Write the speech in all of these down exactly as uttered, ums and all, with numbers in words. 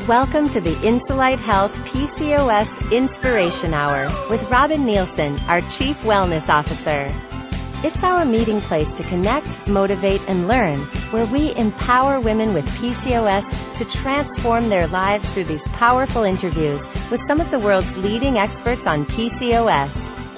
Welcome to the Insulite Health P C O S Inspiration Hour with Robin Nielsen, our Chief Wellness Officer. It's our meeting place to connect, motivate, and learn, where we empower women with P C O S to transform their lives through these powerful interviews with some of the world's leading experts on P C O S.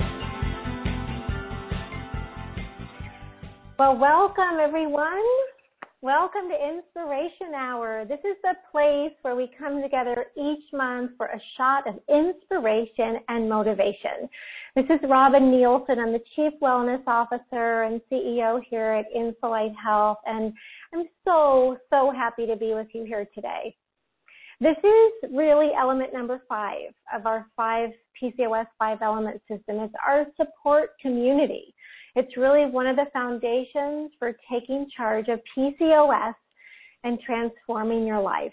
Well, welcome, everyone. Welcome to Inspiration Hour. This is the place where we come together each month for a shot of inspiration and motivation. This is Robin Nielsen. I'm the Chief Wellness Officer and C E O here at Insulite Health, and I'm so, so happy to be with you here today. This is really element number five of our five P C O S five-element system. It's our support community. It's really one of the foundations for taking charge of P C O S and transforming your life.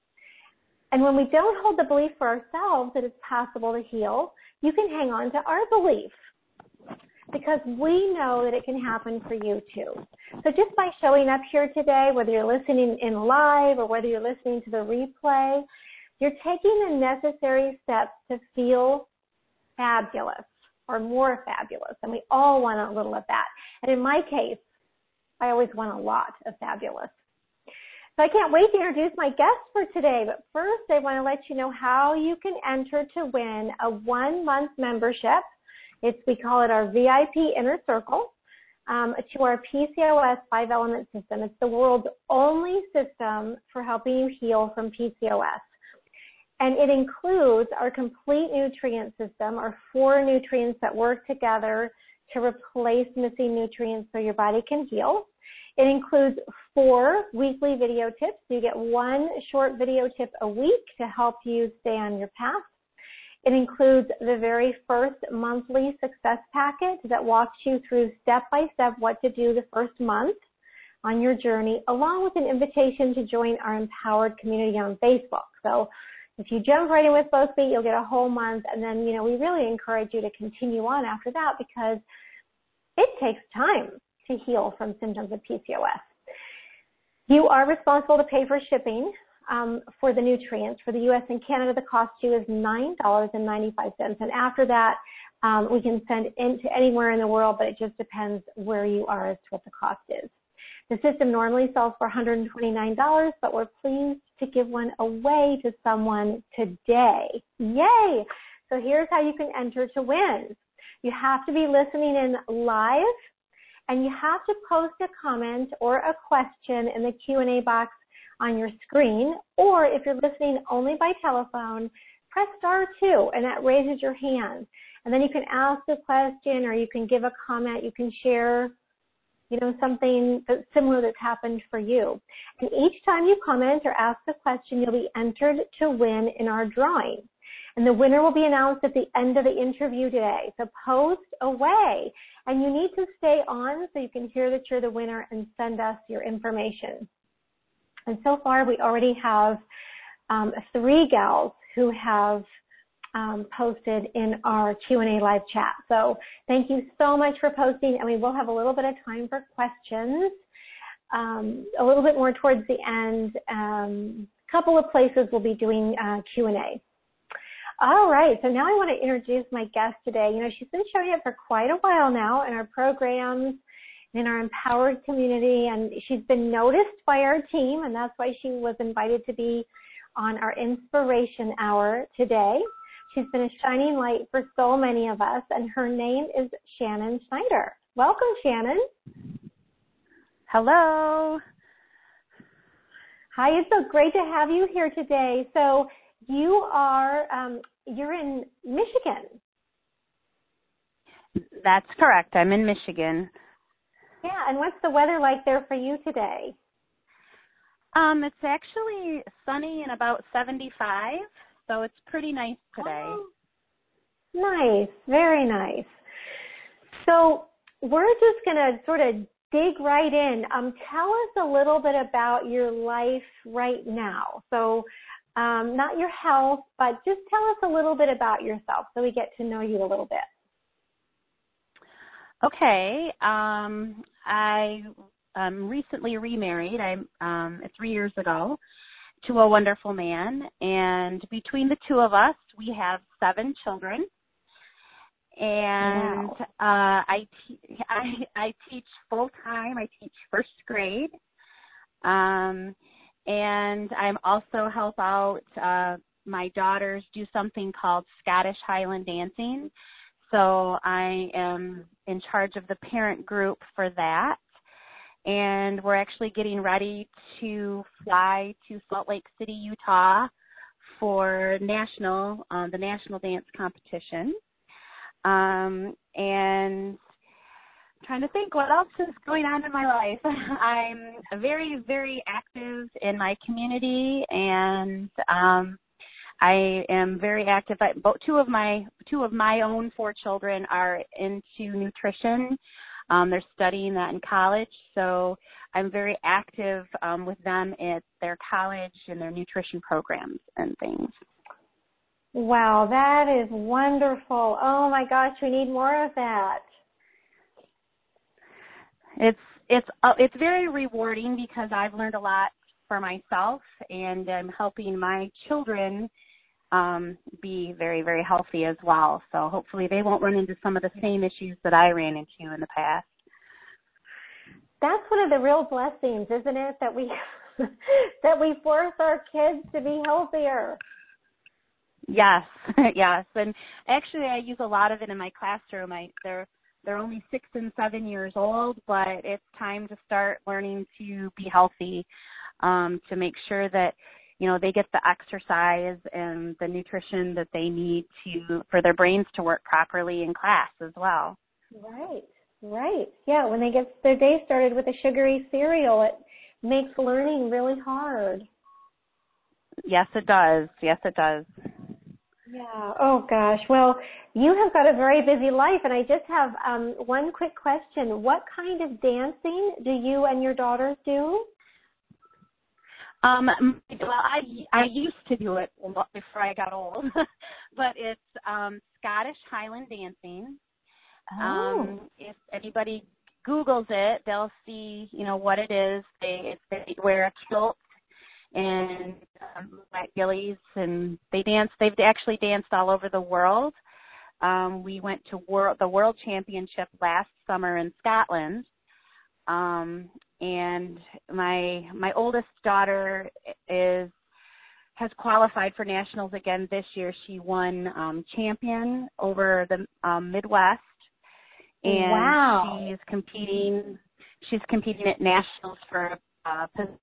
And when we don't hold the belief for ourselves that it's possible to heal, you can hang on to our belief because we know that it can happen for you too. So just by showing up here today, whether you're listening in live or whether you're listening to the replay, you're taking the necessary steps to feel fabulous or more fabulous. And we all want a little of that. And in my case, I always want a lot of fabulous. So I can't wait to introduce my guest for today. But first, I want to let you know how you can enter to win a one-month membership. It's, we call it our V I P Inner Circle, um, to our P C O S five-element system. It's the world's only system for helping you heal from P C O S. And it includes our complete nutrient system, our four nutrients that work together to replace missing nutrients so your body can heal. It includes four weekly video tips. You get one short video tip a week to help you stay on your path. It includes the very first monthly success packet that walks you through step-by-step what to do the first month on your journey, along with an invitation to join our empowered community on Facebook. So if you jump right in with both feet, you'll get a whole month, and then, you know, we really encourage you to continue on after that because it takes time to heal from symptoms of P C O S. You are responsible to pay for shipping um, for the nutrients. For the U S and Canada, the cost to you is nine dollars and ninety-five cents, and after that, um, we can send it to anywhere in the world, but it just depends where you are as to what the cost is. The system normally sells for one hundred twenty-nine dollars, but we're pleased to give one away to someone today. Yay! So here's how you can enter to win. You have to be listening in live, and you have to post a comment or a question in the Q and A box on your screen, or if you're listening only by telephone, press star two, and that raises your hand. And then you can ask a question, or you can give a comment, you can share you know, something that's similar that's happened for you. And each time you comment or ask a question, you'll be entered to win in our drawing. And the winner will be announced at the end of the interview today. So post away. And you need to stay on so you can hear that you're the winner and send us your information. And so far, we already have um, three gals who have Um, posted in our Q and A live chat. So thank you so much for posting, and we will have a little bit of time for questions, um, a little bit more towards the end. Um, a couple of places we'll be doing uh, Q and A. All right, so now I want to introduce my guest today. You know, she's been showing up for quite a while now in our programs, in our empowered community, and she's been noticed by our team, and that's why she was invited to be on our Inspiration Hour today. She's been a shining light for so many of us, and her name is Shannon Schneider. Welcome, Shannon. Hello. Hi, it's so great to have you here today. So you are, um, you're in Michigan. That's correct. I'm in Michigan. Yeah, and what's the weather like there for you today? Um, it's actually sunny and about seventy-five. So it's pretty nice today. Oh, nice, very nice. So we're just going to sort of dig right in. Um, tell us a little bit about your life right now. So um, not your health, but just tell us a little bit about yourself so we get to know you a little bit. Okay. Um, I um, recently remarried. I um, three years ago to a wonderful man. And between the two of us, we have seven children. And wow. uh, I, te- I I teach full time. I teach first grade, um, and I'm also help out uh, my daughters do something called Scottish Highland dancing. So I am in charge of the parent group for that, and we're actually getting ready to fly to Salt Lake City, Utah, for national uh, the national dance competition. Um, and I'm trying to think what else is going on in my life. I'm very, very active in my community, and um, I am very active. I, both two of my two of my own four children are into nutrition. Um, they're studying that in college, so I'm very active um, with them at their college and their nutrition programs and things. Wow, that is wonderful. Oh my gosh, we need more of that. It's it's uh, it's very rewarding because I've learned a lot for myself, and I'm helping my children um, be very, very healthy as well. So hopefully they won't run into some of the same issues that I ran into in the past. That's one of the real blessings, isn't it? That we that we force our kids to be healthier. Yes, yes, and actually I use a lot of it in my classroom. I they're they're only six and seven years old, but it's time to start learning to be healthy, um, to make sure that you know they get the exercise and the nutrition that they need to for their brains to work properly in class as well. Right, right. Yeah, when they get their day started with a sugary cereal, it makes learning really hard. Yes, it does. Yes, it does. Yeah. Oh, gosh. Well, you have got a very busy life, and I just have um, one quick question. What kind of dancing do you and your daughters do? Um, well, I I used to do it before I got old, but it's um, Scottish Highland dancing. Oh. Um, if anybody Googles it, they'll see you know what it is. They they wear a kilt and um, black gillies, and they dance. They've actually danced all over the world. Um, we went to world, the World Championship last summer in Scotland, um, and my my oldest daughter is has qualified for nationals again this year. She won um, champion over the um, Midwest, and wow. she's competing. She's competing at nationals for uh,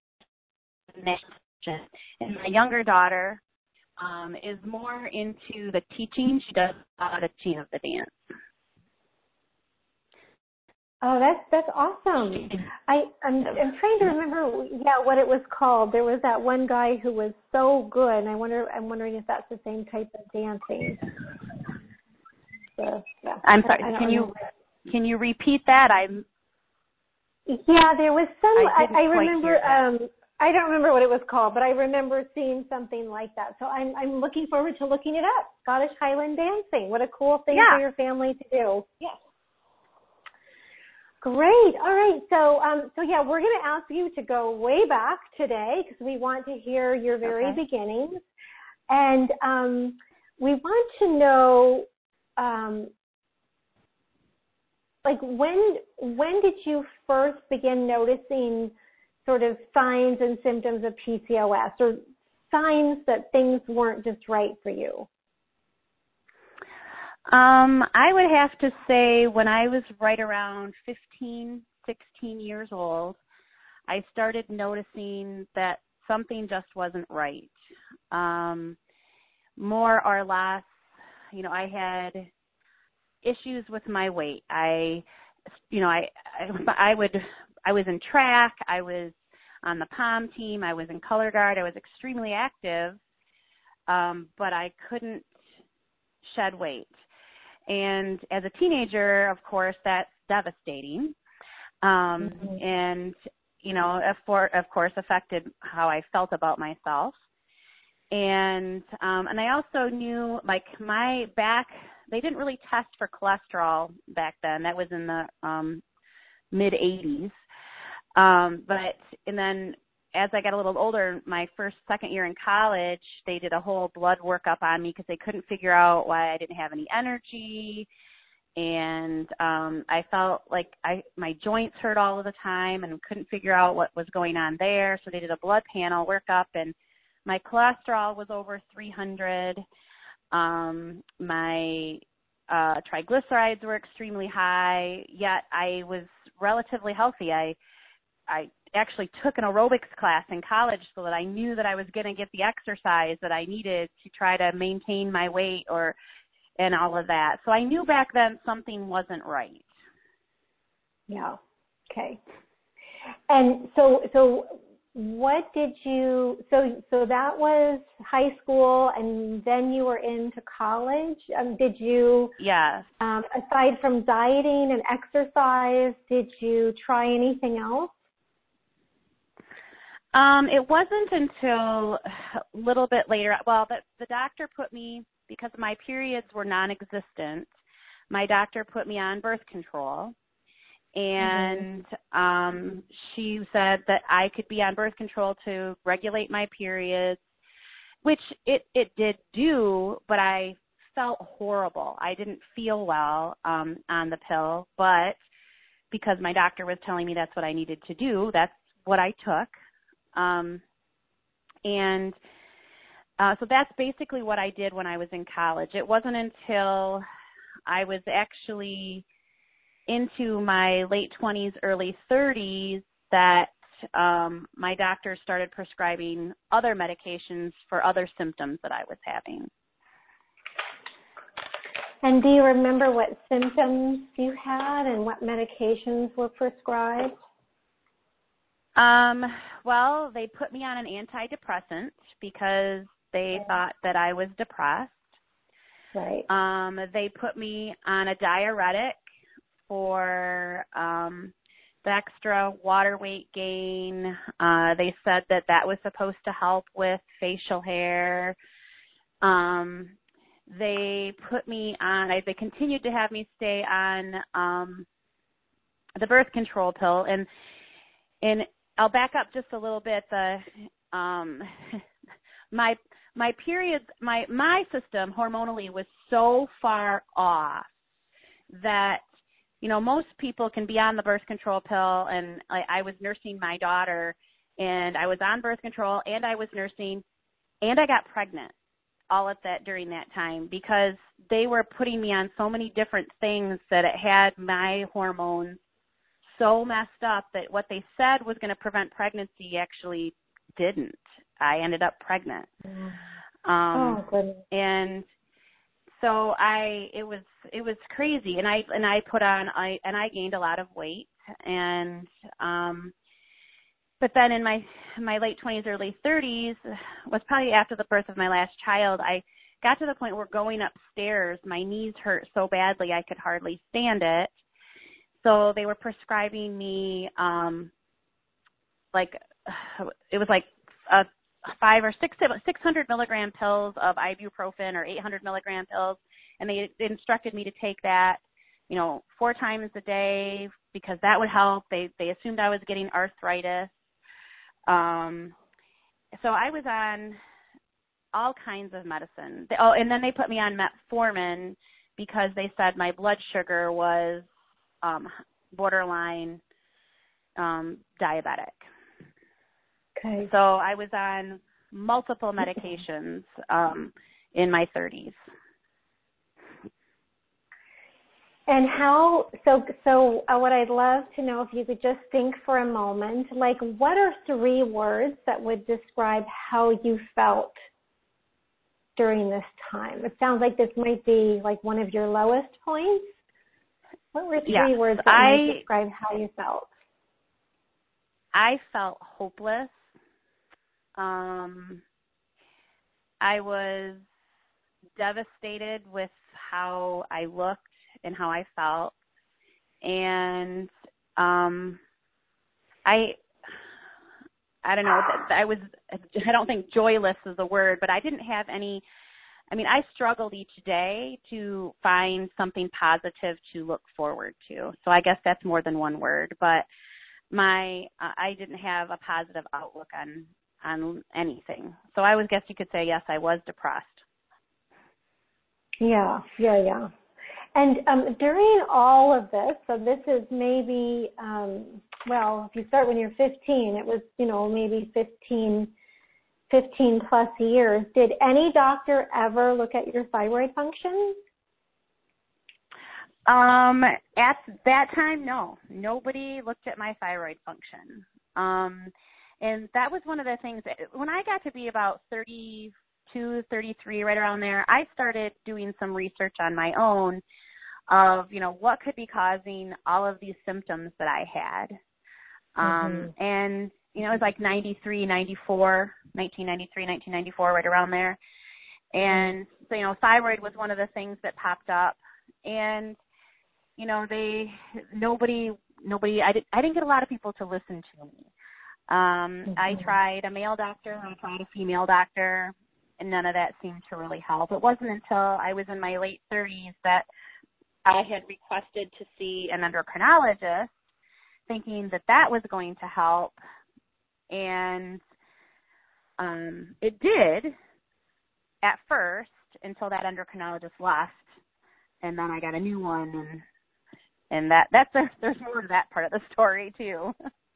and my younger daughter um, is more into the teaching. She does a lot of teaching of the dance. Oh, that's that's awesome. I I'm, I'm trying to remember, yeah, what it was called. There was that one guy who was so good, and I wonder I'm wondering if that's the same type of dancing. So, yeah. I'm sorry. I, I can remember. you can you repeat that? I'm. Yeah, there was some. I, I, I remember. Um, I don't remember what it was called, but I remember seeing something like that. So I'm I'm looking forward to looking it up. Scottish Highland dancing. What a cool thing yeah. for your family to do. Yes. Great. All right. So um so yeah, we're going to ask you to go way back today because we want to hear your very okay. beginnings, and um we want to know um like when when did you first begin noticing sort of signs and symptoms of P C O S, or signs that things weren't just right for you? Um, I would have to say when I was right around fifteen, sixteen years old, I started noticing that something just wasn't right. Um, more or less, you know, I had issues with my weight. I, you know, I, I, I would, I was in track. I was on the POM team. I was in color guard. I was extremely active, um, but I couldn't shed weight. And as a teenager, of course, that's devastating. Um, mm-hmm. And, you know, of, for, of course, affected how I felt about myself. And um, and I also knew, like, my back, they didn't really test for cholesterol back then. That was in the um, mid-eighties. Um, but, and then as I got a little older, my first, second year in college, they did a whole blood workup on me because they couldn't figure out why I didn't have any energy. And um, I felt like I my joints hurt all of the time and couldn't figure out what was going on there. So they did a blood panel workup, and my cholesterol was over three hundred. Um, my uh, triglycerides were extremely high, yet I was relatively healthy. I I actually took an aerobics class in college so that I knew that I was going to get the exercise that I needed to try to maintain my weight or and all of that. So I knew back then something wasn't right. Yeah. Okay. And so, so what did you, so, so that was high school, and then you were into college. Um, did you, yes. um, aside from dieting and exercise, did you try anything else? Um, it wasn't until a little bit later. Well, the, the doctor put me, because my periods were non-existent, my doctor put me on birth control. And mm-hmm. um, she said that I could be on birth control to regulate my periods, which it, it did do, but I felt horrible. I didn't feel well um, on the pill, but because my doctor was telling me that's what I needed to do, that's what I took. Um, and uh, so that's basically what I did when I was in college. It wasn't until I was actually into my late twenties, early thirties that um, my doctor started prescribing other medications for other symptoms that I was having. And do you remember what symptoms you had and what medications were prescribed? Um, well, they put me on an antidepressant because they okay. thought that I was depressed. Right. Um, they put me on a diuretic for um, the extra water weight gain. Uh, they said that that was supposed to help with facial hair. Um, they put me on, they continued to have me stay on um, the birth control pill. And, and I'll back up just a little bit. The um, my my periods, my my system hormonally was so far off that, you know, most people can be on the birth control pill, and I, I was nursing my daughter, and I was on birth control, and I was nursing, and I got pregnant all at that during that time because they were putting me on so many different things that it had my hormones so messed up that what they said was going to prevent pregnancy actually didn't. I ended up pregnant. Mm. Um, oh, goodness. And so I, it was, it was crazy. And I, and I put on, I, and I gained a lot of weight. And, um, but then in my, my late twenties, early thirties was probably after the birth of my last child, I got to the point where going upstairs, my knees hurt so badly I could hardly stand it. So they were prescribing me, um, like, it was like a five or six, six hundred milligram pills of ibuprofen or eight hundred milligram pills. And they, they instructed me to take that, you know, four times a day because that would help. They, they assumed I was getting arthritis. Um, so I was on all kinds of medicine. They, oh, and then they put me on metformin because they said my blood sugar was um, borderline um, diabetic. Okay. So I was on multiple medications um, in my thirties. And how, so, so uh, what I'd love to know, if you could just think for a moment, like what are three words that would describe how you felt during this time? It sounds like this might be like one of your lowest points. What were three yes, words that I, might describe how you felt? I felt hopeless. Um, I was devastated with how I looked and how I felt. And um, I, I don't know, I was, I don't think joyless is a word, but I didn't have any, I mean, I struggled each day to find something positive to look forward to. So I guess that's more than one word, but my uh, I didn't have a positive outlook on on anything. So I would guess you could say, yes, I was depressed. Yeah, yeah, yeah. And um, during all of this, so this is maybe, um, well, if you start when you're fifteen, it was, you know, maybe fifteen, fifteen plus years. Did any doctor ever look at your thyroid function? Um, at that time, no. Nobody looked at my thyroid function. Um, and that was one of the things that, when I got to be about thirty-two, thirty-three, right around there, I started doing some research on my own of, you know, what could be causing all of these symptoms that I had. Um, mm-hmm. And, you know, it was like ninety-three, ninety-four, nineteen ninety-three, nineteen ninety-four, right around there. And, so, you know, thyroid was one of the things that popped up. And, you know, they, nobody, nobody, I, did, I didn't get a lot of people to listen to me. Um, mm-hmm. I tried a male doctor, I tried a female doctor, and none of that seemed to really help. It wasn't until I was in my late thirties that I had requested to see an endocrinologist, thinking that that was going to help, and um, it did at first until that endocrinologist left, and then I got a new one, and and that that's a, there's more to that part of the story too.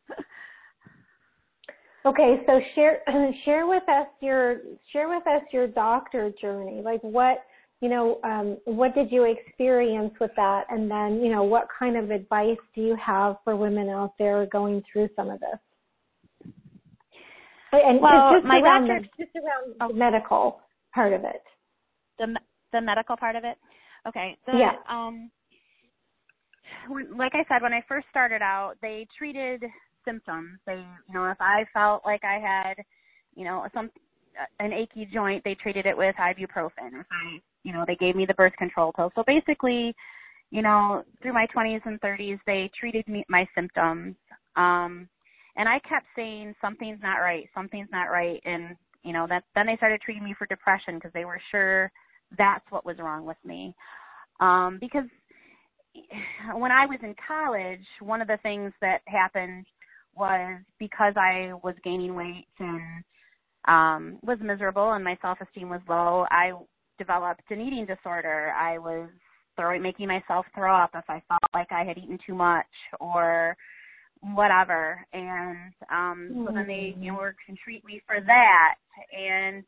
Okay, so share share with us your share with us your doctor journey. Like what, you know, um, what did you experience with that? And then, you know, what kind of advice do you have for women out there going through some of this? And well, just, just my around, doctor, the, just around oh, the medical part of it. The the medical part of it? Okay. The, yeah. Um, when, like I said, when I first started out, they treated symptoms. They, you know, if I felt like I had, you know, some an achy joint, they treated it with ibuprofen. If I, you know, they gave me the birth control pill. So basically, you know, through my twenties and thirties, they treated me my symptoms. Um, and I kept saying something's not right, something's not right, and you know, that then they started treating me for depression because they were sure that's what was wrong with me. Um, because when I was in college, one of the things that happened was because I was gaining weight and um, was miserable and my self-esteem was low, I developed an eating disorder. I was throwing, making myself throw up if I felt like I had eaten too much or whatever. And um, mm-hmm. so then they, you know, were to treat me for that. And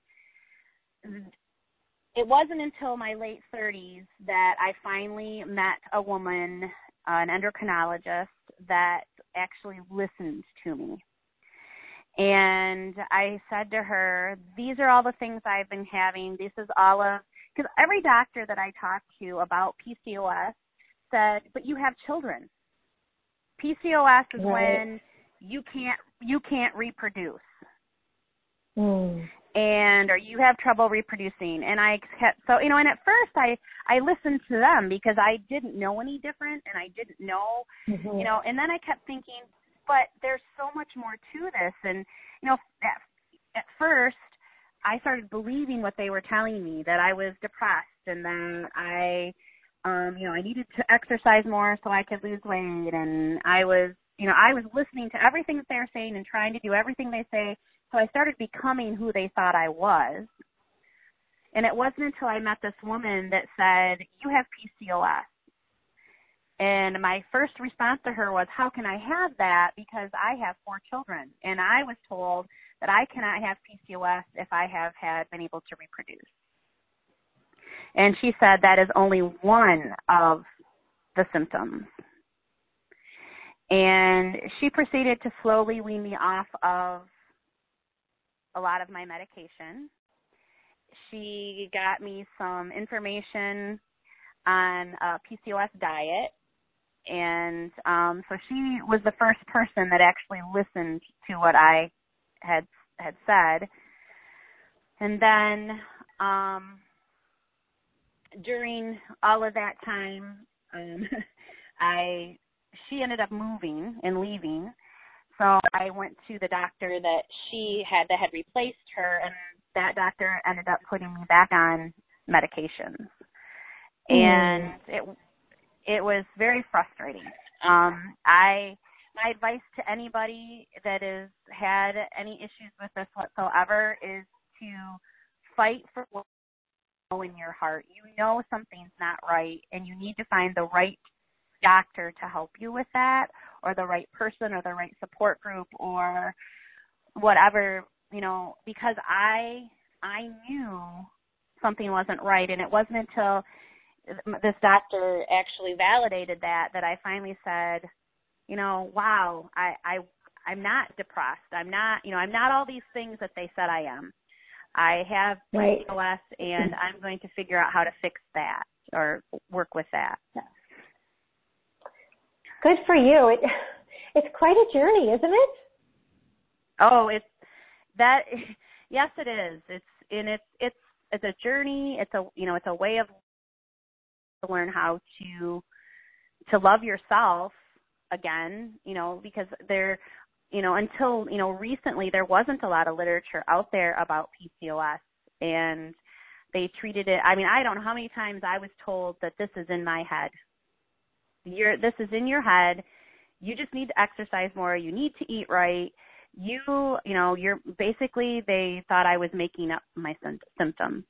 it wasn't until my late thirties that I finally met a woman, uh, an endocrinologist, that actually listened to me. And I said to her, these are all the things I've been having. This is all of, because every doctor that I talked to about P C O S said, but you have children. P C O S is right. when you can't, you can't reproduce. Mm. And or you have trouble reproducing. And I kept, so, you know, and at first I, I listened to them because I didn't know any different and I didn't know, mm-hmm. you know, and then I kept thinking, but there's so much more to this. And, you know, at, at first I started believing what they were telling me, that I was depressed and then I, um, you know, I needed to exercise more so I could lose weight. And I was, you know, I was listening to everything that they were saying and trying to do everything they say. So I started becoming who they thought I was. And it wasn't until I met this woman that said, you have P C O S. And my first response to her was, how can I have that? Because I have four children. And I was told that I cannot have P C O S if I have had been able to reproduce. And she said that is only one of the symptoms. And she proceeded to slowly wean me off of a lot of my medication. She got me some information on a P C O S diet. And um, so she was the first person that actually listened to what I had had said. And then um, during all of that time, um, I she ended up moving and leaving. So I went to the doctor that she had that had replaced her, and that doctor ended up putting me back on medications. Mm. And it it was very frustrating. Um, I my advice to anybody that has had any issues with this whatsoever is to fight for what you know in your heart. You know something's not right, and you need to find the right doctor to help you with that, or the right person, or the right support group, or whatever, you know, because I I knew something wasn't right, and it wasn't until this doctor actually validated that that I finally said, you know, wow, I, I I'm not depressed. I'm not, you know, I'm not all these things that they said I am. I have P C O S, right. And I'm going to figure out how to fix that or work with that. Good for you. It, it's quite a journey, isn't it? Oh, it's that. Yes, it is. It's and it's it's it's a journey. It's a you know it's a way of to learn how to to love yourself again. You know, because there, you know, until you know recently there wasn't a lot of literature out there about P C O S, and they treated it. I mean, I don't know how many times I was told that this is in my head. You're this is in your head. You just need to exercise more. You need to eat right. You, you know, you're basically, they thought I was making up my symptoms.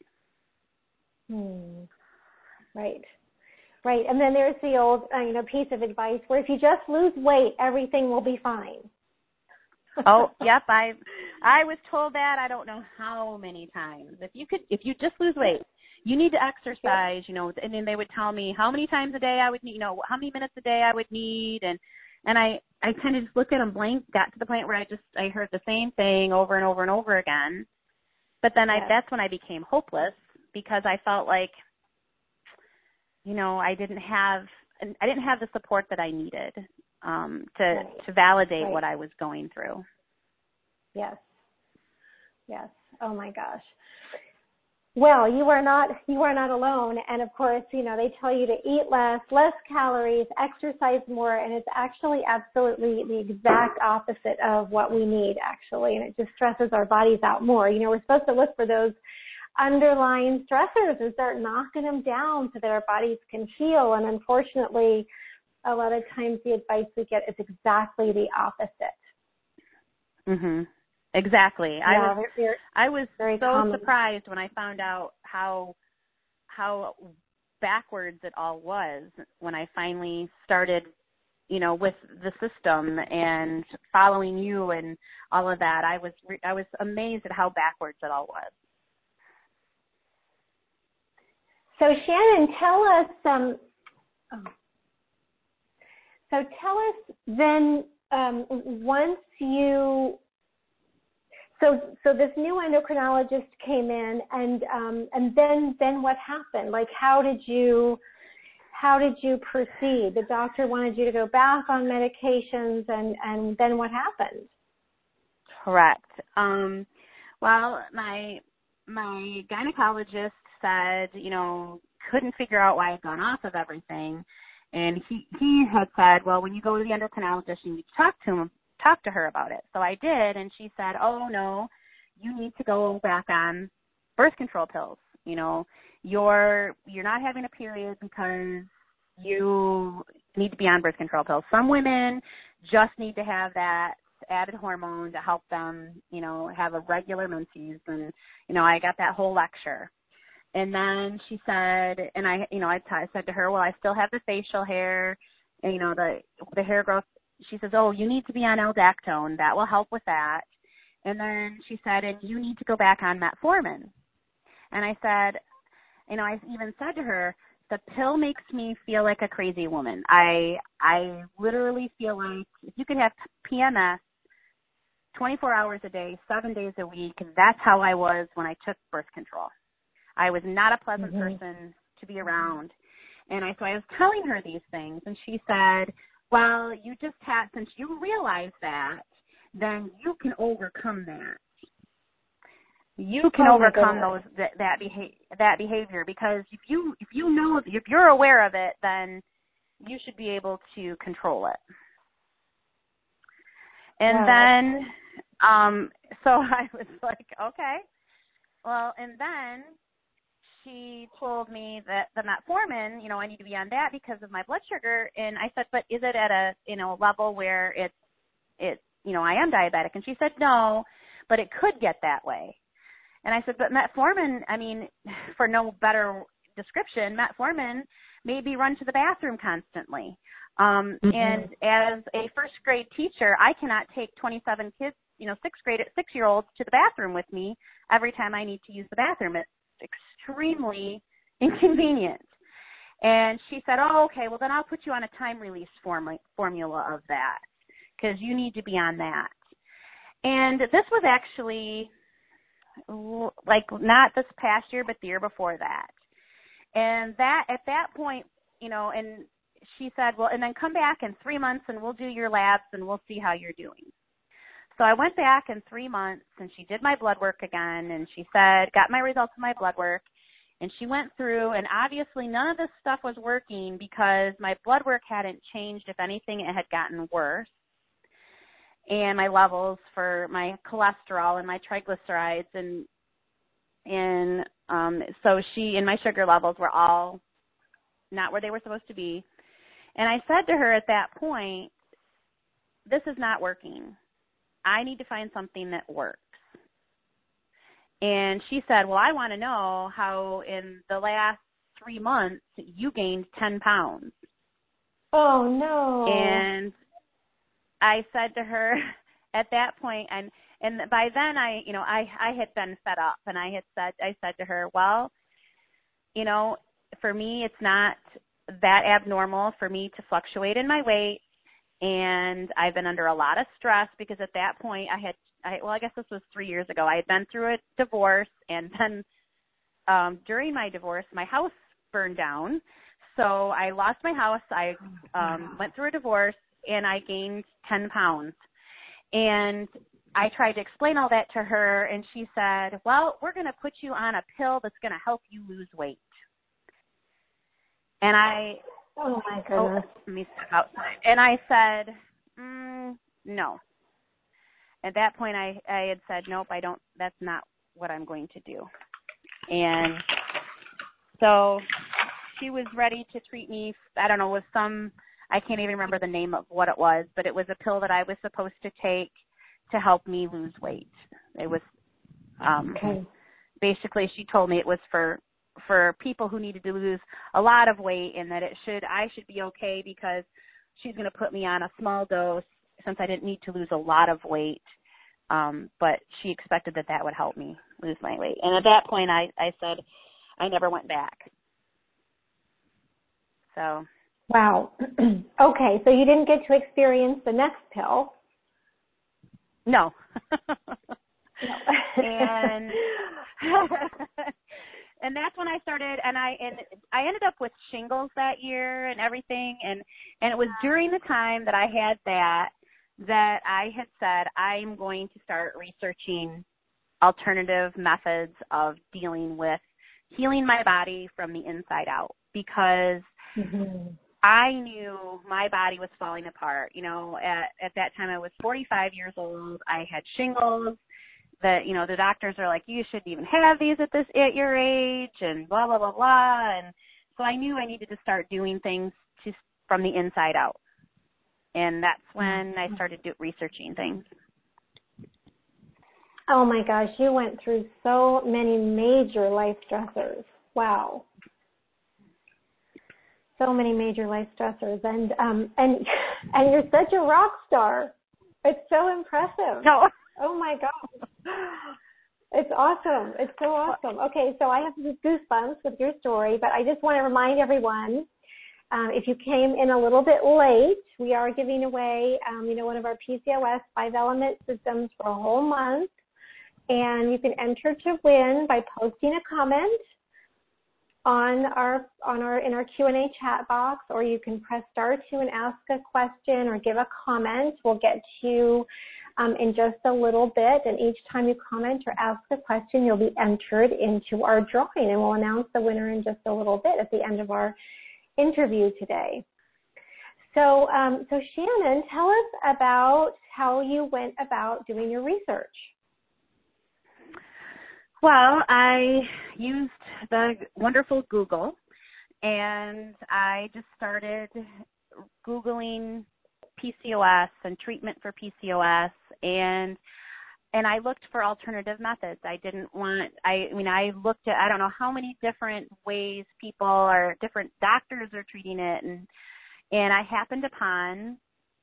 Hmm. Right. Right. And then there's the old, uh, you know, piece of advice where if you just lose weight, everything will be fine. Oh, yep. I, I was told that I don't know how many times. If you could, if you just lose weight, you need to exercise, yep. you know, and then they would tell me how many times a day I would need, you know, how many minutes a day I would need. And, and I, I kind of just looked at them blank, got to the point where I just, I heard the same thing over and over and over again. But then yes. I, that's when I became hopeless because I felt like, you know, I didn't have, I didn't have the support that I needed um, to, right. to validate right. what I was going through. Yes. Yes. Oh my gosh. Well, you are not, you are not alone. And of course, you know, they tell you to eat less, less calories, exercise more, and it's actually absolutely the exact opposite of what we need, actually. And it just stresses our bodies out more. You know, we're supposed to look for those underlying stressors and start knocking them down so that our bodies can heal. And unfortunately, a lot of times the advice we get is exactly the opposite. Mhm. Exactly. Yeah, I was they're, I was they're so common. surprised when I found out how how backwards it all was when I finally started, you know, with the system and following you and all of that. I was I was amazed at how backwards it all was. So Shannon, tell us um oh. So tell us then um, once you So, so this new endocrinologist came in, and um, and then then what happened? Like, how did you how did you proceed? The doctor wanted you to go back on medications, and, and then what happened? Correct. Um, well, my my gynecologist said, you know, couldn't figure out why I'd gone off of everything, and he he had said, well, when you go to the endocrinologist, you need to talk to him. talk to her about it. So I did, and she said, oh, no, you need to go back on birth control pills. You know, you're you're not having a period because you need to be on birth control pills. Some women just need to have that added hormone to help them, you know, have a regular menses. And, you know, I got that whole lecture. And then she said, and I, you know, I, t- I said to her, well, I still have the facial hair, and, you know, the the hair growth. She says, oh, you need to be on Aldactone. That will help with that. And then she said, and you need to go back on metformin. And I said, you know, I even said to her, the pill makes me feel like a crazy woman. I I literally feel like if you could have P M S twenty-four hours a day, seven days a week, that's how I was when I took birth control. I was not a pleasant mm-hmm. person to be around. And I so I was telling her these things, and she said, well, you just have, since you realize that, then you can overcome that. You can oh overcome those that that, beha- that behavior because if you if you know if you're aware of it, then you should be able to control it. And wow. then, um, so I was like, okay, well, and then she told me that the metformin, you know, I need to be on that because of my blood sugar. And I said, but is it at a, you know, level where it's, it's, you know, I am diabetic? And she said, no, but it could get that way. And I said, but metformin, I mean, for no better description, metformin may be run to the bathroom constantly. Um, mm-hmm. And as a first grade teacher, I cannot take twenty-seven kids, you know, sixth grade, six-year-olds to the bathroom with me every time I need to use the bathroom. It's extremely inconvenient. And she said, oh, okay, well, then I'll put you on a time release form- formula of that because you need to be on that. And this was actually like not this past year, but the year before that. And that at that point, you know, and she said, well, and then come back in three months and we'll do your labs and we'll see how you're doing. So I went back in three months and she did my blood work again and she said, got my results of my blood work, and she went through and obviously none of this stuff was working because my blood work hadn't changed. If anything, it had gotten worse. And my levels for my cholesterol and my triglycerides and and um, so she and my sugar levels were all not where they were supposed to be. And I said to her at that point, this is not working. I need to find something that works. And she said, well, I want to know how in the last three months you gained ten pounds. Oh, no. And I said to her at that point, and, and by then I, you know, I, I had been fed up and I had said, I said to her, well, you know, for me, it's not that abnormal for me to fluctuate in my weight. And I've been under a lot of stress because at that point I had, I, well, I guess this was three years ago. I had been through a divorce, and then um, during my divorce, my house burned down. So I lost my house. I um, went through a divorce, and I gained ten pounds. And I tried to explain all that to her, and she said, well, we're going to put you on a pill that's going to help you lose weight. And I, oh, my goodness. Oh, let me step outside. And I said, mm, no. At that point, I, I had said, nope, I don't, that's not what I'm going to do. And so she was ready to treat me, I don't know, with some, I can't even remember the name of what it was, but it was a pill that I was supposed to take to help me lose weight. It was, um, okay. Basically, she told me it was for, for people who needed to lose a lot of weight, and that it should, I should be okay because she's going to put me on a small dose since I didn't need to lose a lot of weight. Um, but she expected that that would help me lose my weight. And at that point, I, I said, I never went back. So. Wow. Okay, so you didn't get to experience the next pill. No. No. and and that's when I started, and I and I ended up with shingles that year and everything, and and it was during the time that I had that that I had said I'm going to start researching alternative methods of dealing with healing my body from the inside out, because mm-hmm. I knew my body was falling apart. You know, at, at that time I was forty-five years old. I had shingles that, you know, the doctors are like, you shouldn't even have these at this, at your age, and blah, blah, blah, blah. And so I knew I needed to start doing things to, from the inside out. And that's when I started do, researching things. Oh my gosh, you went through so many major life stressors. Wow. So many major life stressors, and um, and and you're such a rock star. It's so impressive. No. Oh my gosh, it's awesome. It's so awesome. Okay, so I have goosebumps with your story, but I just want to remind everyone, um, if you came in a little bit late, we are giving away, um, you know, one of our P C O S five element systems for a whole month, and you can enter to win by posting a comment on our on our in our Q and A chat box, or you can press star two and ask a question or give a comment. We'll get to you um, in just a little bit, and each time you comment or ask a question, you'll be entered into our drawing, and we'll announce the winner in just a little bit at the end of our interview today. So, um, so Shannon, tell us about how you went about doing your research. Well, I used the wonderful Google, and I just started Googling P C O S and treatment for P C O S, and and I looked for alternative methods. I didn't want, I, I mean, I looked at, I don't know how many different ways people or different doctors are treating it, and and I happened upon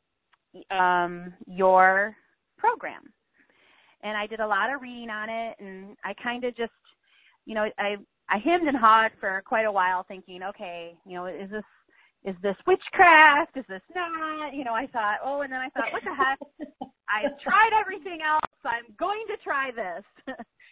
um, your program. And I did a lot of reading on it, and I kind of just, you know, I I hemmed and hawed for quite a while thinking, okay, you know, is this is this witchcraft? Is this not? You know, I thought, oh, and then I thought, what the heck? I've tried everything else. I'm going to try this.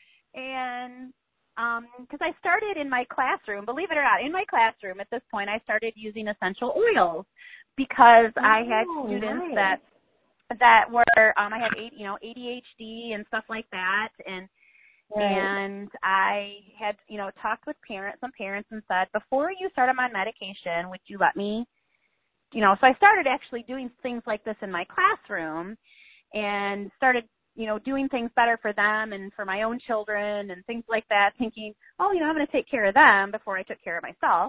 And because um, I started in my classroom, believe it or not, in my classroom at this point, I started using essential oils because oh, I had students nice. that that were um I had you know A D H D and stuff like that, and right. and I had you know talked with parents some parents and said, before you start them on medication, would you let me you know so I started actually doing things like this in my classroom and started you know doing things better for them and for my own children and things like that, thinking, oh, you know I'm going to take care of them before I took care of myself.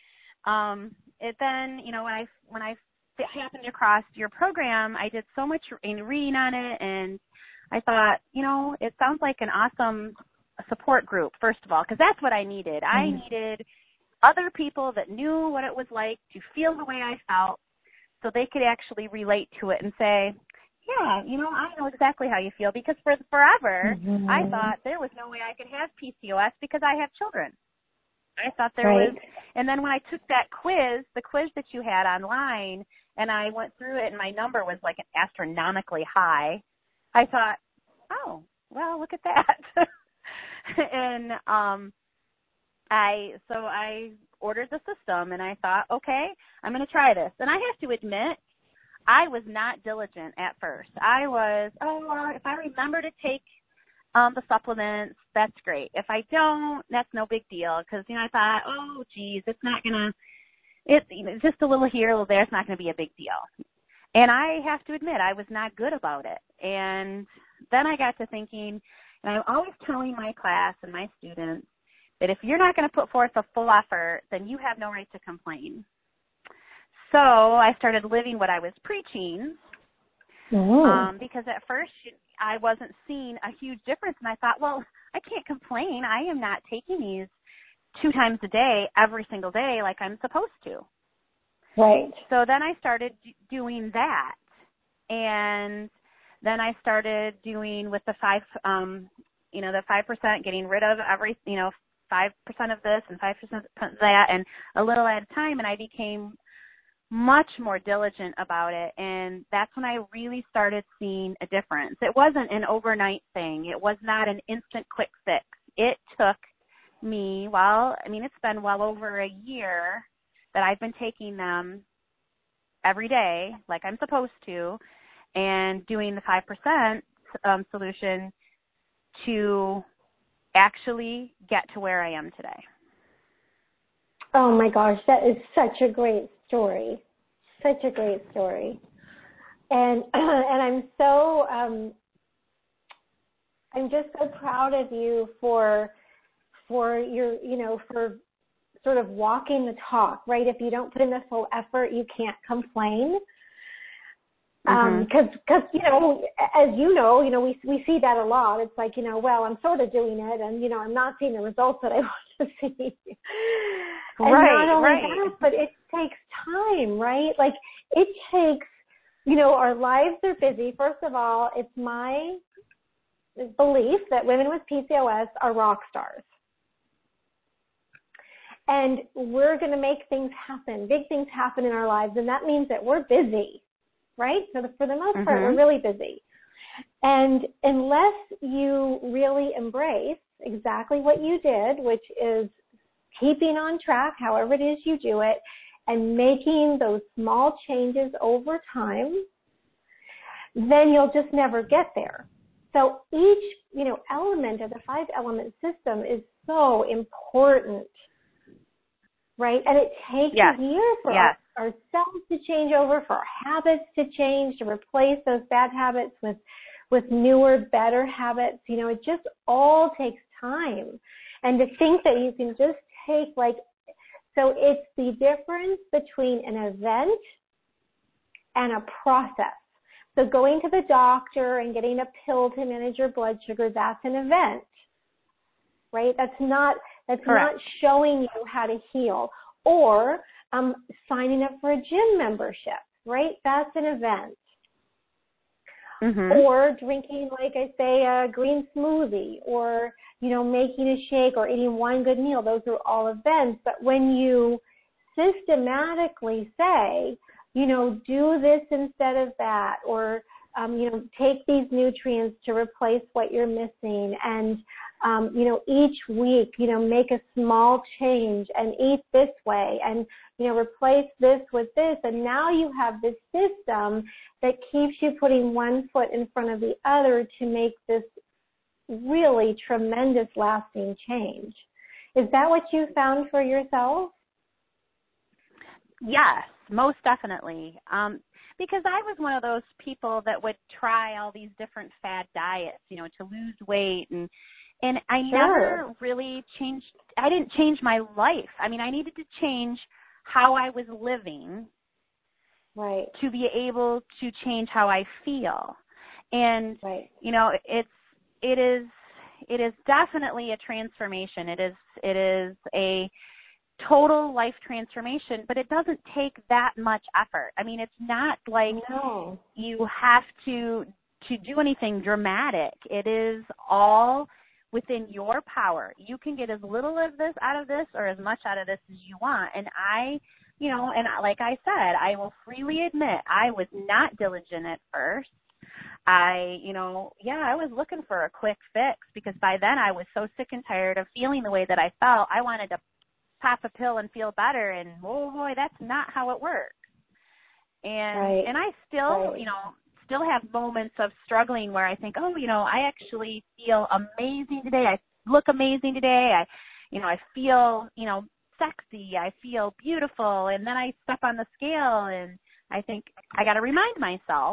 Um it then you know when I when I happened across your program, I did so much reading on it, and I thought, you know, it sounds like an awesome support group, first of all, because that's what I needed. Mm-hmm. I needed other people that knew what it was like to feel the way I felt so they could actually relate to it and say, yeah, you know, I know exactly how you feel, because for forever mm-hmm. I thought there was no way I could have P C O S because I have children. I thought there right. was, and then when I took that quiz, the quiz that you had online, and I went through it and my number was like astronomically high, I thought, oh, well, look at that. and um, I, so I ordered the system and I thought, okay, I'm going to try this. And I have to admit, I was not diligent at first. I was, oh, well, if I remember to take Um, the supplements, that's great. If I don't, that's no big deal, because, you know, I thought, oh, geez, it's not going to, it, you know, just a little here, a little there, it's not going to be a big deal. And I have to admit, I was not good about it. And then I got to thinking, and I'm always telling my class and my students that if you're not going to put forth a full effort, then you have no right to complain. So I started living what I was preaching, oh. um, because at first I wasn't seeing a huge difference, and I thought, well, I can't complain. I am not taking these two times a day, every single day, like I'm supposed to. Right. So then I started d- doing that, and then I started doing with the five, um, you know, the five percent, getting rid of every, you know, five percent of this and five percent of that, and a little at a time, and I became much more diligent about it, and that's when I really started seeing a difference. It wasn't an overnight thing. It was not an instant quick fix. It took me, well, I mean, it's been well over a year that I've been taking them every day like I'm supposed to and doing the five percent um, solution to actually get to where I am today. Oh, my gosh, that is such a great story. Such a great story. And and I'm so, um, I'm just so proud of you for, for your, you know, for sort of walking the talk, right? If you don't put in the full effort, you can't complain. Um, because, because, you know, as you know, you know, we, we see that a lot. It's like, you know, well, I'm sort of doing it and, you know, I'm not seeing the results that I want to see. And right, not only right. that, but it takes time, right? Like it takes, you know, our lives are busy. First of all, it's my belief that women with P C O S are rock stars. And we're going to make things happen, big things happen in our lives. And that means that we're busy. Right? So for the most part, mm-hmm. we're really busy. And unless you really embrace exactly what you did, which is keeping on track, however it is you do it, and making those small changes over time, then you'll just never get there. So each, you know, element of the five element system is so important. Right? And it takes yes. a year for yes. our, ourselves to change over, for our habits to change, to replace those bad habits with, with newer, better habits. You know, it just all takes time. And to think that you can just take like, so it's the difference between an event and a process. So going to the doctor and getting a pill to manage your blood sugar, that's an event, right? That's not, that's Correct. not showing you how to heal. Or um, signing up for a gym membership, right? That's an event. Mm-hmm. Or drinking, like I say, a green smoothie, or, you know, making a shake or eating one good meal. Those are all events. But when you systematically say, you know, do this instead of that, or, um, you know, take these nutrients to replace what you're missing, and, um, you know, each week, you know, make a small change and eat this way, and, you know, replace this with this, and now you have this system that keeps you putting one foot in front of the other to make this really tremendous lasting change. Is that what you found for yourself? Yes, most definitely. Um, because I was one of those people that would try all these different fad diets, you know, to lose weight, and and I Sure. never really changed. I didn't change my life. I mean, I needed to change how I was living, right, to be able to change how I feel. And right. you know, it's it is it is definitely a transformation. It is it is a total life transformation, but it doesn't take that much effort. I mean, it's not like no. you have to to do anything dramatic. It is all within your power. You can get as little of this out of this or as much out of this as you want. And I, you know, and like I said, I will freely admit I was not diligent at first. I, you know, yeah, I was looking for a quick fix because by then I was so sick and tired of feeling the way that I felt. I wanted to pop a pill and feel better, and oh boy, that's not how it works. And right. and I still, right. you know, still have moments of struggling where I think, oh, you know, I actually feel amazing today. I look amazing today. I, you know, I feel, you know, sexy. I feel beautiful. And then I step on the scale and I think I got to remind myself,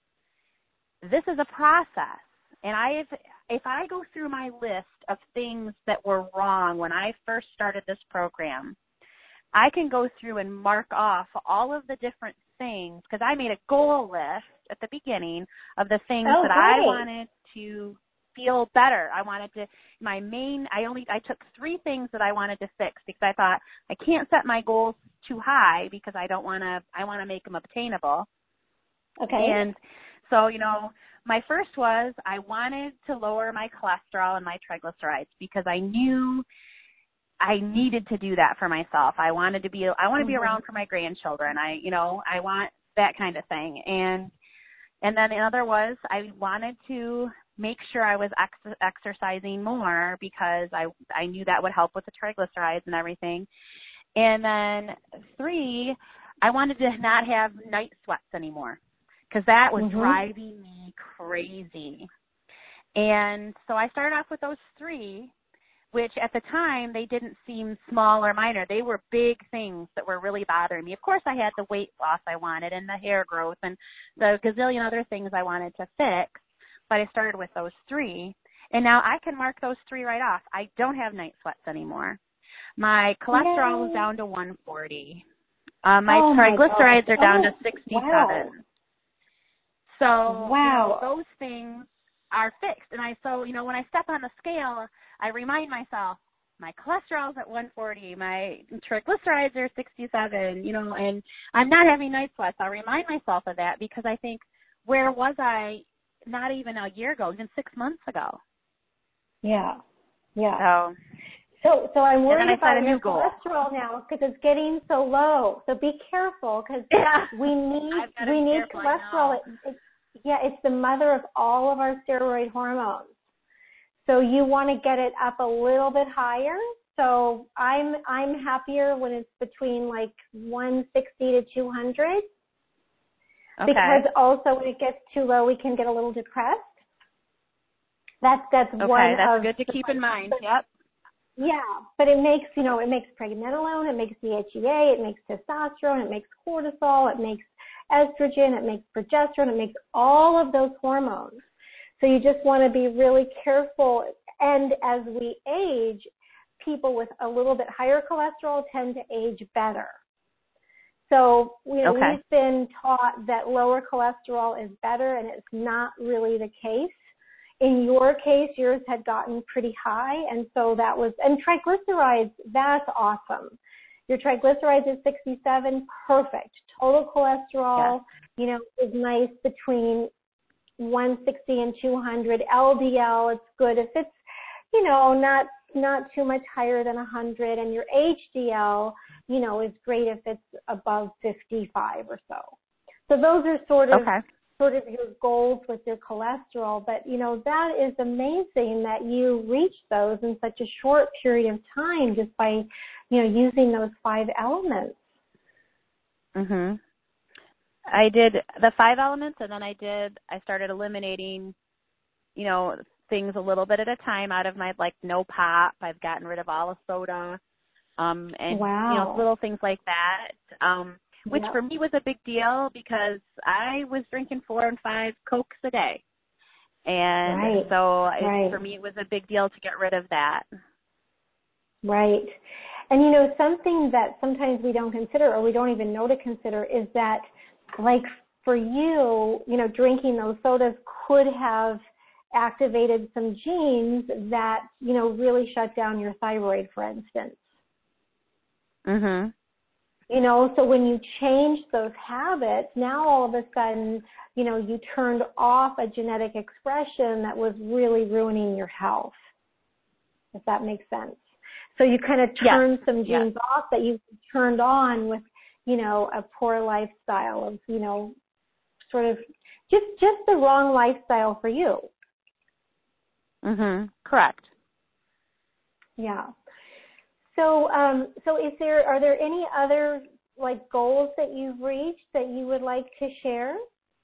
this is a process. And I, if, if I go through my list of things that were wrong when I first started this program, I can go through and mark off all of the different things, because I made a goal list at the beginning of the things oh, that great. I wanted to feel better. I wanted to, my main, I only, I took three things that I wanted to fix because I thought I can't set my goals too high because I don't want to, I want to make them obtainable. Okay. And so, you know, my first was I wanted to lower my cholesterol and my triglycerides because I knew I needed to do that for myself. I wanted to be, I want to be mm-hmm. around for my grandchildren. I, you know, I want that kind of thing. And, and then another was I wanted to make sure I was ex- exercising more because I, I knew that would help with the triglycerides and everything. And then three, I wanted to not have night sweats anymore because that was mm-hmm. driving me crazy. And so I started off with those three, which at the time they didn't seem small or minor. They were big things that were really bothering me. Of course, I had the weight loss I wanted and the hair growth and the gazillion other things I wanted to fix, but I started with those three. And now I can mark those three right off. I don't have night sweats anymore. My cholesterol Yay. is down to one forty. Uh, my oh triglycerides my are down oh, to sixty-seven. Wow. So wow. you know, those things are fixed. And I, so, you know, when I step on the scale, I remind myself, my cholesterol's at one forty, my triglycerides are sixty-seven, you know, and I'm not having night sweats. I'll remind myself of that because I think, where was I not even a year ago, even six months ago? Yeah. Yeah. So, so, so I'm worried about your goal. cholesterol now because it's getting so low. So be careful because yeah. we need, we be need careful, cholesterol. It, it, yeah, it's the mother of all of our steroid hormones. So you want to get it up a little bit higher. So I'm I'm happier when it's between like one sixty to two hundred. Okay. Because also when it gets too low, we can get a little depressed. That's that's okay, one that's of good to keep in mind. Yep. Yeah, but it makes, you know, it makes pregnenolone, it makes D H E A, it makes testosterone, it makes cortisol, it makes estrogen, it makes progesterone, it makes all of those hormones. So you just want to be really careful. And as we age, people with a little bit higher cholesterol tend to age better. So, you know, okay. we've been taught that lower cholesterol is better, and it's not really the case. In your case, yours had gotten pretty high, and so that was, and triglycerides, that's awesome. Your triglycerides is sixty-seven, perfect. Total cholesterol, yes. you know, is nice between one sixty and two hundred. L D L, it's good if it's, you know, not not too much higher than one hundred, and your H D L, you know, is great if it's above fifty-five or so. So those are sort of Okay. sort of your goals with your cholesterol, but, you know, that is amazing that you reached those in such a short period of time just by, you know, using those five elements. Mhm. I did the five elements, and then I did, I started eliminating, you know, things a little bit at a time out of my, like, no pop. I've gotten rid of all the soda, um, and, Wow. you know, little things like that, um, which Yep. for me was a big deal because I was drinking four and five Cokes a day. And right. so it, right. for me, it was a big deal to get rid of that. Right. And, you know, something that sometimes we don't consider or we don't even know to consider is that, like, for you, you know, drinking those sodas could have activated some genes that, you know, really shut down your thyroid, for instance. Mhm. You know, so when you change those habits, now all of a sudden, you know, you turned off a genetic expression that was really ruining your health, if that makes sense. So you kind of turned yes. some genes yes. off that you turned on with, you know, a poor lifestyle of, you know, sort of just just the wrong lifestyle for you. Mhm. Correct. Yeah. So, um, so is there, are there any other, like, goals that you've reached that you would like to share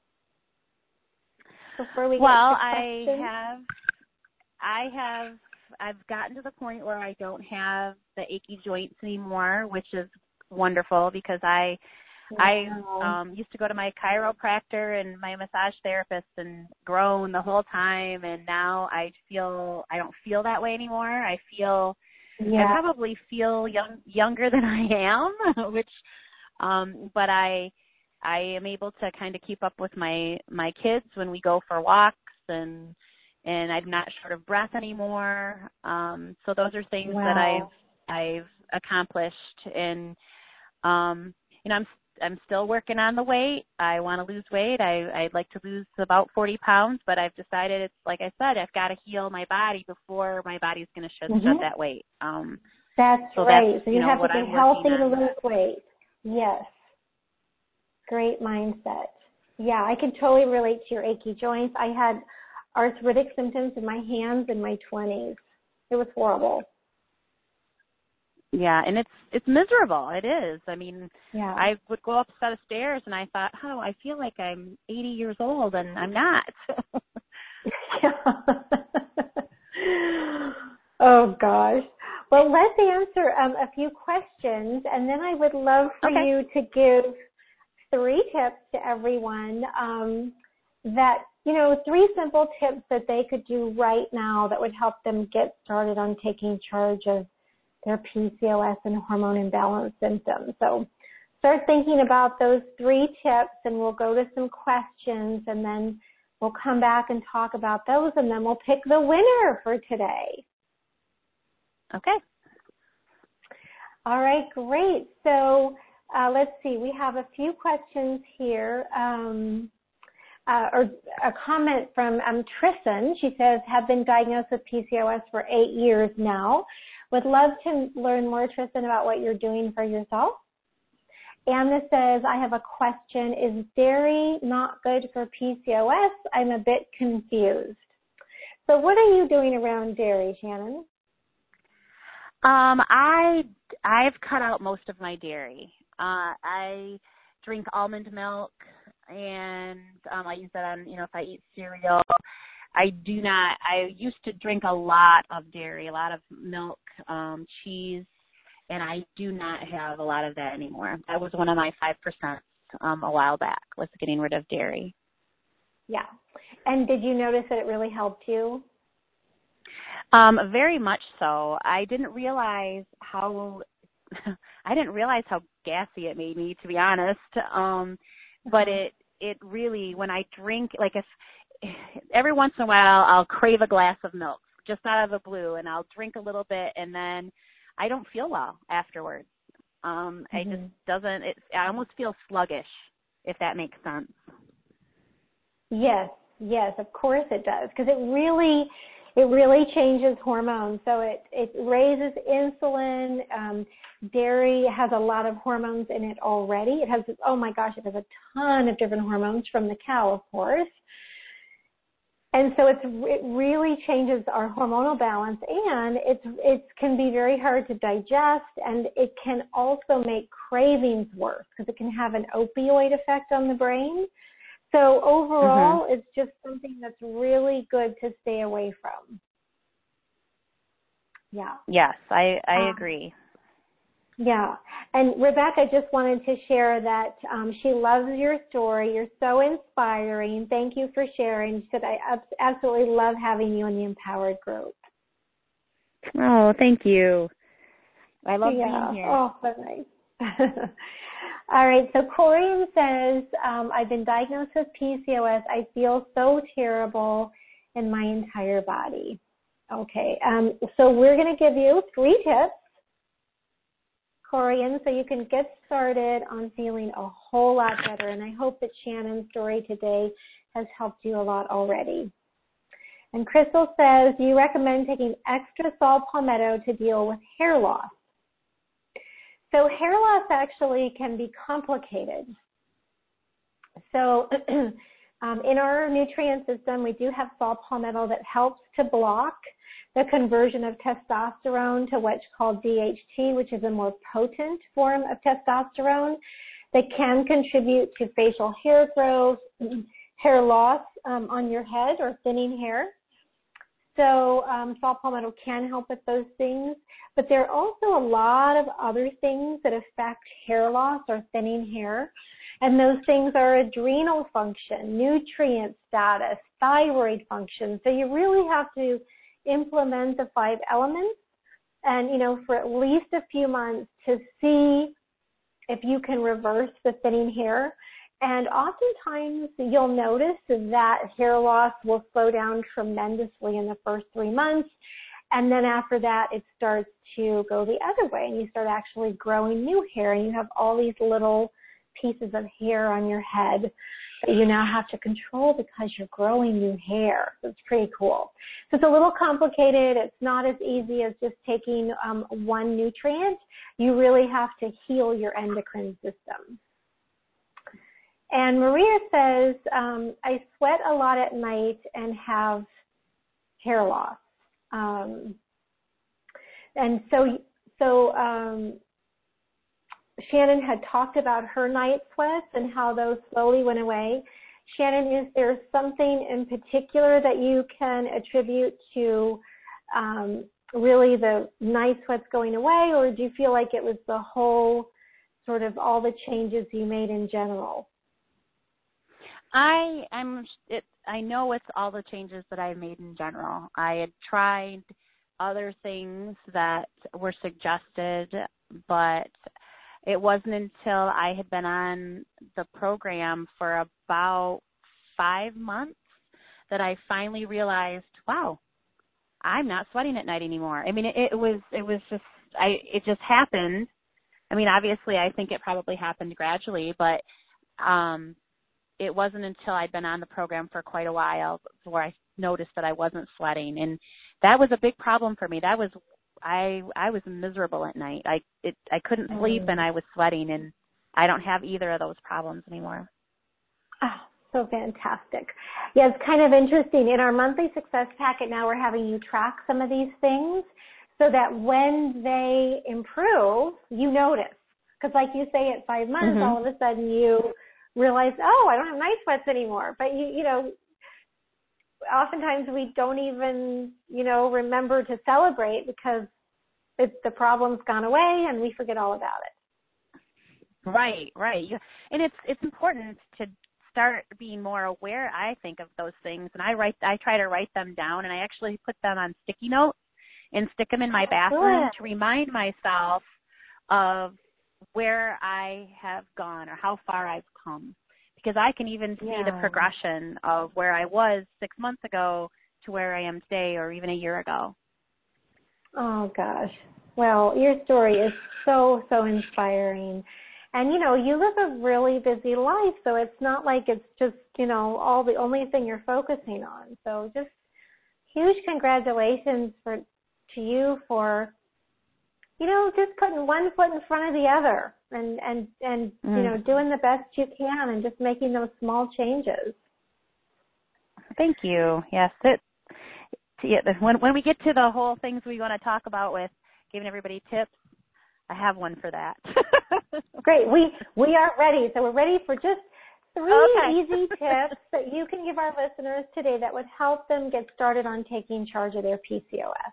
before we Well, get to I questions? have, I have, I've gotten to the point where I don't have the achy joints anymore, which is wonderful because I, Wow. I um, used to go to my chiropractor and my massage therapist and groan the whole time, and now I feel, I don't feel that way anymore. I feel Yeah. I probably feel young, younger than I am, which, um, but I, I am able to kind of keep up with my, my kids when we go for walks, and, and I'm not short of breath anymore. Um, so those are things Wow. that I've, I've accomplished, and, um, you know, I'm, I'm still working on the weight. I want to lose weight. I, I'd like to lose about forty pounds, but I've decided it's, like I said, I've got to heal my body before my body's going to shed, Mm-hmm. shed that weight. Um, That's so right. that's, So you you know, have to what be I'm healthy working to on. lose weight. Yes. Great mindset. Yeah, I can totally relate to your achy joints. I had arthritic symptoms in my hands in my twenties. It was horrible. Yeah, and it's it's miserable. It is. I mean, Yeah. I would go up a set of stairs, and I thought, oh, I feel like I'm eighty years old, and I'm not. Oh, gosh. Well, let's answer um, a few questions, and then I would love for Okay. you to give three tips to everyone um, that, you know, three simple tips that they could do right now that would help them get started on taking charge of their P C O S and hormone imbalance symptoms. So start thinking about those three tips, and we'll go to some questions, and then we'll come back and talk about those, and then we'll pick the winner for today. Okay. All right, great. So uh, let's see. We have a few questions here. Um, uh, or a comment from um, Tristan. She says, have been diagnosed with P C O S for eight years now. Would love to learn more, Tristan, about what you're doing for yourself. Anna says, I have a question. Is dairy not good for P C O S? I'm a bit confused. So what are you doing around dairy, Shannon? Um, I I've cut out most of my dairy. Uh, I drink almond milk, and um, I use that on, you know, if I eat cereal. I do not. I used to drink a lot of dairy, a lot of milk, um, cheese, and I do not have a lot of that anymore. That was one of my five percent um, a while back, was getting rid of dairy. Yeah. And did you notice that it really helped you? Um, very much so. I didn't realize how I didn't realize how gassy it made me, to be honest. Um, but it it really, when I drink, like if every once in a while I'll crave a glass of milk just out of the blue, and I'll drink a little bit, and then I don't feel well afterwards. Um, mm-hmm. I just doesn't. It, I almost feel sluggish, if that makes sense. Yes, yes, of course it does, because it really, it really changes hormones. So it it raises insulin. Um, dairy has a lot of hormones in it already. It has, oh my gosh, it has a ton of different hormones from the cow, of course. And so it's, it really changes our hormonal balance, and it's, it can be very hard to digest, and it can also make cravings worse because it can have an opioid effect on the brain. So overall, mm-hmm. it's just something that's really good to stay away from. Yeah. Yes, I, I um, agree. Yeah. And Rebecca just wanted to share that um, she loves your story. You're so inspiring. Thank you for sharing. She said, I absolutely love having you in the Empowered group. Oh, thank you. I love yeah. being here. Oh, so nice. All right. So Corian says, um, I've been diagnosed with P C O S. I feel so terrible in my entire body. Okay. Um, so we're going to give you three tips, Corian, so you can get started on feeling a whole lot better. And I hope that Shannon's story today has helped you a lot already. And Crystal says, you recommend taking extra saw palmetto to deal with hair loss. So hair loss actually can be complicated. So um, in our nutrient system, we do have saw palmetto that helps to block the conversion of testosterone to what's called D H T, which is a more potent form of testosterone that can contribute to facial hair growth, hair loss um, on your head, or thinning hair. So um, saw palmetto can help with those things, but there are also a lot of other things that affect hair loss or thinning hair, and those things are adrenal function, nutrient status, thyroid function. So you really have to implement the five elements and, you know, for at least a few months to see if you can reverse the thinning hair. And oftentimes you'll notice that hair loss will slow down tremendously in the first three months. And then after that, it starts to go the other way, and you start actually growing new hair, and you have all these little pieces of hair on your head that you now have to control because you're growing new hair. So it's pretty cool. So it's a little complicated. It's not as easy as just taking um, one nutrient. You really have to heal your endocrine system. And Maria says, um, I sweat a lot at night and have hair loss. Um, and so, so um, Shannon had talked about her night sweats and how those slowly went away. Shannon, is there something in particular that you can attribute to um, really the night sweats going away, or do you feel like it was the whole sort of all the changes you made in general? I I'm it, I know it's all the changes that I've made in general. I had tried other things that were suggested, but it wasn't until I had been on the program for about five months that I finally realized, wow, I'm not sweating at night anymore. I mean, it, it was it was just I it just happened. I mean, obviously, I think it probably happened gradually, but um, it wasn't until I'd been on the program for quite a while where I noticed that I wasn't sweating, and that was a big problem for me. That was I I was miserable at night. I it I couldn't sleep, mm. and I was sweating, and I don't have either of those problems anymore. Oh, so fantastic. Yeah, it's kind of interesting. In our monthly success packet now, we're having you track some of these things so that when they improve, you notice. Because like you say, at five months, mm-hmm. all of a sudden you realize, oh, I don't have night sweats anymore. But, you, you know, oftentimes we don't even, you know, remember to celebrate because it, the problem's gone away and we forget all about it. Right, right. And it's it's important to start being more aware, I think, of those things, and I write, I try to write them down, and I actually put them on sticky notes and stick them in my bathroom to remind myself of where I have gone or how far I've come, because I can even see yeah. the progression of where I was six months ago to where I am today, or even a year ago. Oh, gosh. Well, your story is so, so inspiring. And, you know, you live a really busy life, so it's not like it's just, you know, all the only thing you're focusing on. So just huge congratulations for to you for, you know, just putting one foot in front of the other and, and, and mm. you know, doing the best you can and just making those small changes. Thank you. Yes. It, yeah, when, when we get to the whole things we want to talk about with giving everybody tips, I have one for that. Great. We we are ready. So we're ready for just three okay. easy tips that you can give our listeners today that would help them get started on taking charge of their P C O S.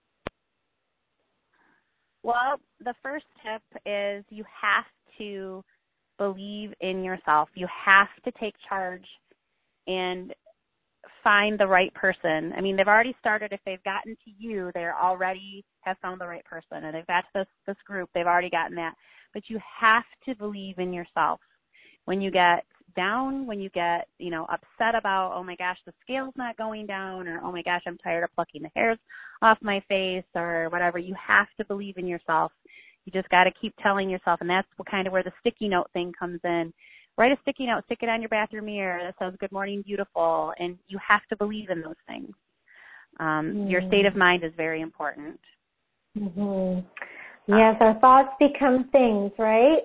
Well, the first tip is you have to believe in yourself. You have to take charge and find the right person. I mean, they've already started. If they've gotten to you, they already have found the right person. And they've got to this, this group, they've already gotten that. But you have to believe in yourself. When you get down, when you get, you know, upset about, oh my gosh, the scale's not going down, or oh my gosh, I'm tired of plucking the hairs off my face, or whatever, you have to believe in yourself. You just got to keep telling yourself, and that's what kind of where the sticky note thing comes in. Write a sticky note, stick it on your bathroom mirror that says, good morning, beautiful, and you have to believe in those things. Um, mm. Your state of mind is very important. Mm-hmm. Yes, uh, our thoughts become things, right?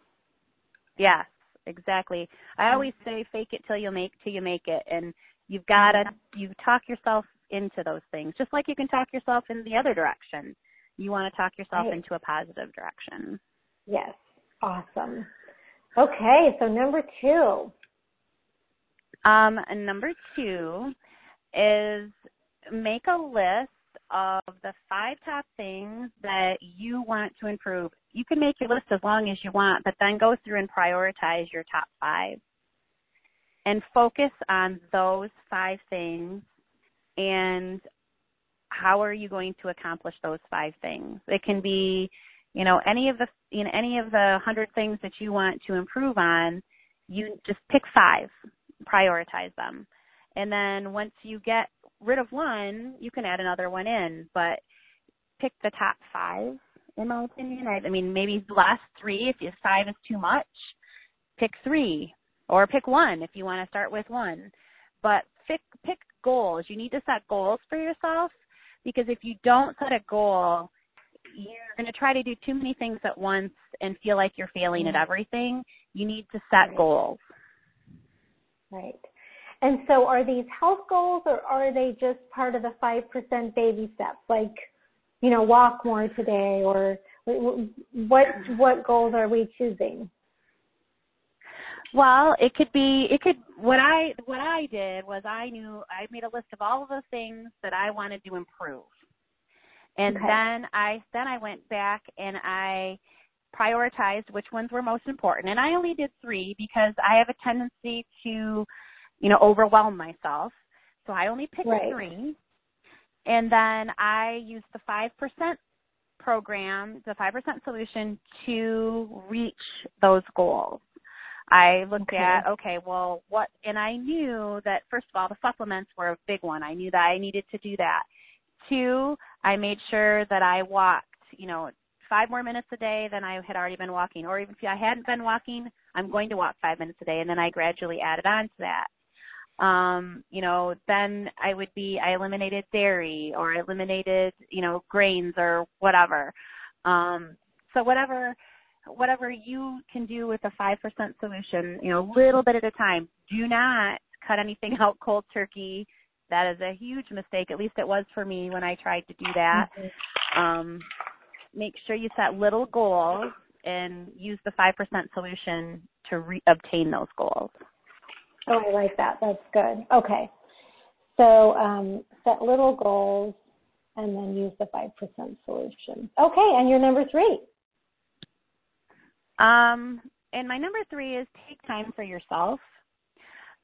Yes, exactly. I always say fake it till you make till you make it, and you've got to you talk yourself into those things, just like you can talk yourself in the other direction. You want to talk yourself right. into a positive direction. Yes, awesome. Okay, so number two. Um, number two is make a list of the five top things that you want to improve. You can make your list as long as you want, but then go through and prioritize your top five and focus on those five things and how are you going to accomplish those five things. It can be, you know, any of the, you know, any of the hundred things that you want to improve on, you just pick five, prioritize them. And then once you get rid of one, you can add another one in, but pick the top five, in my opinion. I, I mean, maybe the last three, if you, five is too much, pick three, or pick one if you want to start with one. But pick, pick goals. You need to set goals for yourself, because if you don't set a goal, you're going to try to do too many things at once and feel like you're failing at everything. You need to set right. goals. Right. And so are these health goals, or are they just part of the five percent baby steps, like, you know, walk more today, or what what goals are we choosing? Well, it could be, it could, what I, what I did was I knew, I made a list of all of the things that I wanted to improve. And okay. then I, then I went back and I prioritized which ones were most important. And I only did three because I have a tendency to, you know, overwhelm myself. So I only picked right. three. And then I used the five percent program, the five percent solution to reach those goals. I looked okay. at, okay, well, what, and I knew that, first of all, the supplements were a big one. I knew that I needed to do that. Two, I made sure that I walked, you know, five more minutes a day than I had already been walking. Or even if I hadn't been walking, I'm going to walk five minutes a day, and then I gradually added on to that. Um, you know, then I would be, I eliminated dairy, or I eliminated, you know, grains or whatever. Um, so whatever, whatever you can do with a five percent solution, you know, little bit at a time. Do not cut anything out cold turkey. That is a huge mistake. At least it was for me when I tried to do that. Mm-hmm. Um, make sure you set little goals and use the five percent solution to re- obtain those goals. Oh, I like that. That's good. Okay. So um, set little goals and then use the five percent solution. Okay, and your number three? Um, and my number three is take time for yourself.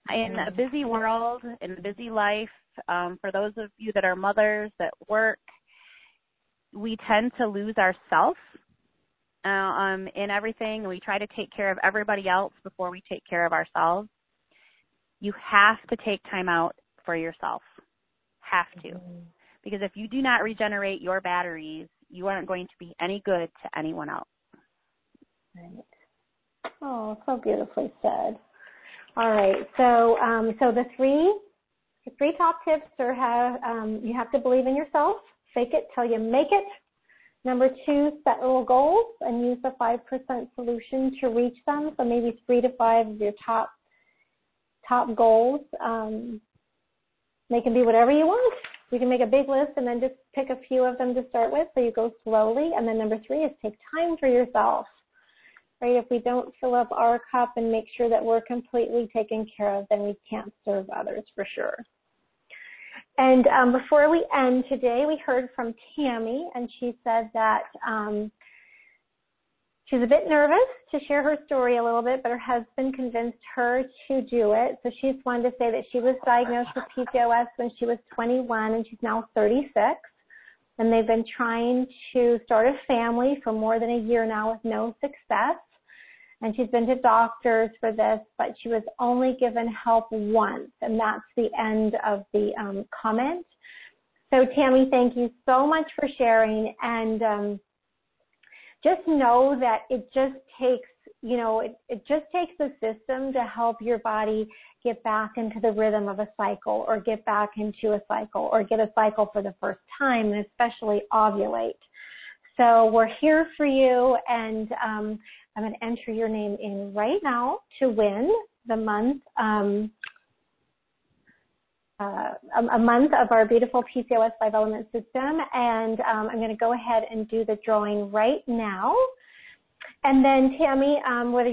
In a busy world, in a busy life, um, for those of you that are mothers that work, we tend to lose ourselves uh, um, in everything. We try to take care of everybody else before we take care of ourselves. You have to take time out for yourself. Have to. Mm-hmm. Because if you do not regenerate your batteries, you aren't going to be any good to anyone else. Right. Oh, so beautifully said. All right. So, um, so the three, the three top tips are have um, you have to believe in yourself. Fake it till you make it. Number two, set little goals and use the five percent solution to reach them. So maybe three to five of your top top goals. Um, they can be whatever you want. You can make a big list and then just pick a few of them to start with, so you go slowly. And then number three is take time for yourself. Right? If we don't fill up our cup and make sure that we're completely taken care of, then we can't serve others for sure. And um, before we end today, we heard from Tammy, and she said that um, she's a bit nervous to share her story a little bit, but her husband convinced her to do it. So she just wanted to say that she was diagnosed with P C O S when she was twenty-one, and she's now thirty-six. And they've been trying to start a family for more than a year now with no success. And she's been to doctors for this, but she was only given help once, and that's the end of the um, comment. So, Tammy, thank you so much for sharing, and um, just know that it just takes, you know, it, it just takes a system to help your body get back into the rhythm of a cycle, or get back into a cycle, or get a cycle for the first time, and especially ovulate. So we're here for you, and um, I'm going to enter your name in right now to win the month, um, uh, a, a month of our beautiful P C O S five element system. And um, I'm going to go ahead and do the drawing right now. And then, Tammy, um, whether